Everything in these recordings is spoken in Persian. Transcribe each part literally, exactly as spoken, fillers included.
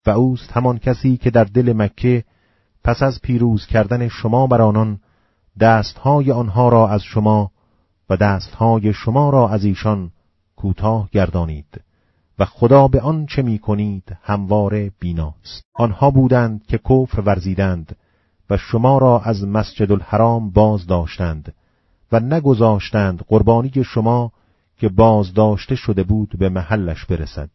و اوست همان کسی که در دل مکه پس از پیروز کردن شما بر آنان دستهای آنها را از شما و دستهای شما را از ایشان کوتاه گردانید و خدا به آن چه می کنید همواره بیناست. آنها بودند که کفر ورزیدند و شما را از مسجد الحرام باز داشتند و نگذاشتند قربانی شما که باز داشته شده بود به محلش برسد.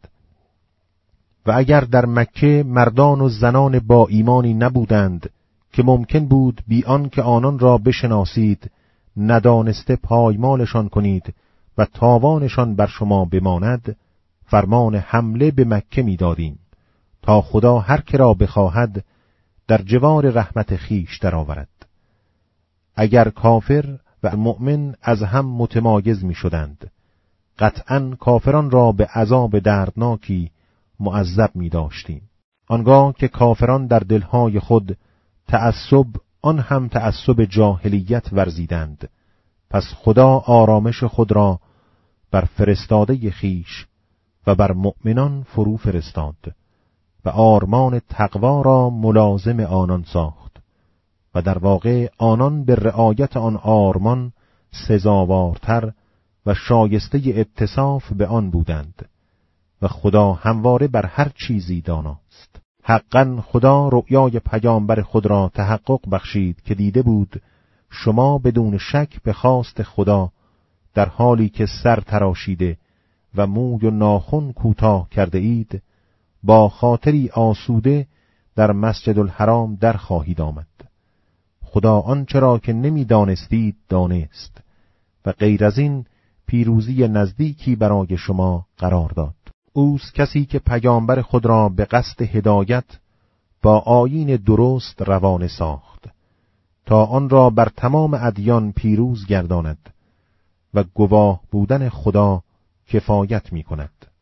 و اگر در مکه مردان و زنان با ایمانی نبودند که ممکن بود بی آن که آنان را بشناسید ندانسته پایمالشان کنید و تاوانشان بر شما بماند، فرمان حمله به مکه می دادیم تا خدا هر که را بخواهد در جوار رحمت خیش درآورد. اگر کافر و مؤمن از هم متمایز می شدند، قطعاً کافران را به عذاب دردناکی معذب می داشتیم. آنگاه که کافران در دلهای خود تعصب، آن هم تعصب جاهلیت ورزیدند، پس خدا آرامش خود را بر فرستاده خیش و بر مؤمنان فرو فرستاد و آرمان تقوا را ملازم آنان ساخت و در واقع آنان به رعایت آن آرمان سزاوارتر و شایسته اتصاف به آن بودند و خدا همواره بر هر چیزی داناست. حقاً خدا رؤیای پیامبر خود را تحقق بخشید که دیده بود شما بدون شک به خواست خدا در حالی که سر تراشیده و موی و ناخن کوتاه کرده اید با خاطری آسوده در مسجد الحرام در خواهید آمد. خدا آنچه را که نمی دانستید دانست و غیر از این پیروزی نزدیکی برای شما قرار داد. اوست کسی که پیامبر خود را به قصد هدایت با آیین درست روانه ساخت تا آن را بر تمام ادیان پیروز گرداند و گواه بودن خدا کفایت می کند.